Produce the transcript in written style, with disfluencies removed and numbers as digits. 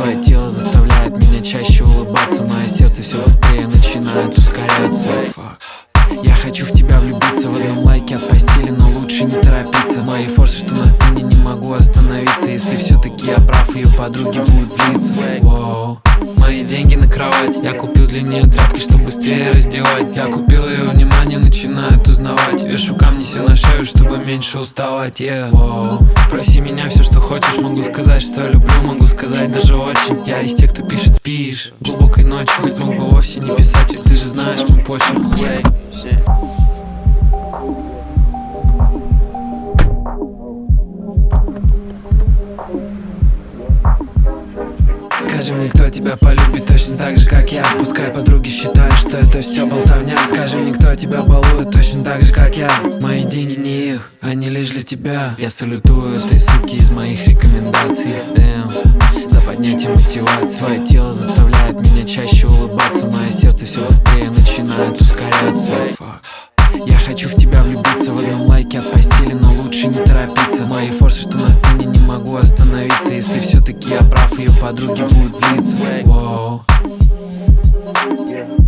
Твое тело заставляет меня чаще улыбаться. Мое сердце все быстрее начинает ускоряться. Я хочу в тебя влюбиться. В одном лайке от постели, но лучше не торопиться. Мои форсы, что на сцене, не могу остановиться. Если все-таки я прав, ее подруги будут злиться. Воу. Мои деньги на кровать. Я купил для нее тряпки, чтобы быстрее раздевать. Я купил ее внимание, начинают узнавать. Вешу камни себе на шею, чтобы меньше уставать. Воу. Проси меня все, что хочешь. Могу сказать, что я люблю, могу сказать даже очень. Я из тех, кто пишет спишь глубокой ночью. Хоть мог бы вовсе не писать, ведь ты же знаешь мой почерк. Скажи мне, кто тебя полюбит точно так же, как я. Пускай подруги считают, что это все болтовня. Скажи мне, кто тебя балует точно так же, как я. Мои деньги не их, они лишь для тебя. Я салютую этой суки из моих рекомендаций. За поднятие мотивации. Твое тело заставляет меня чаще улыбаться. Мое сердце все быстрее начинает ускоряться. Я хочу в тебя влюбиться. В одном лайке от постели, но лучше не торопиться. Мои форсы, что на сцене, не могу остановиться. Если все-таки я прав, ее подруги будут злиться. Воу.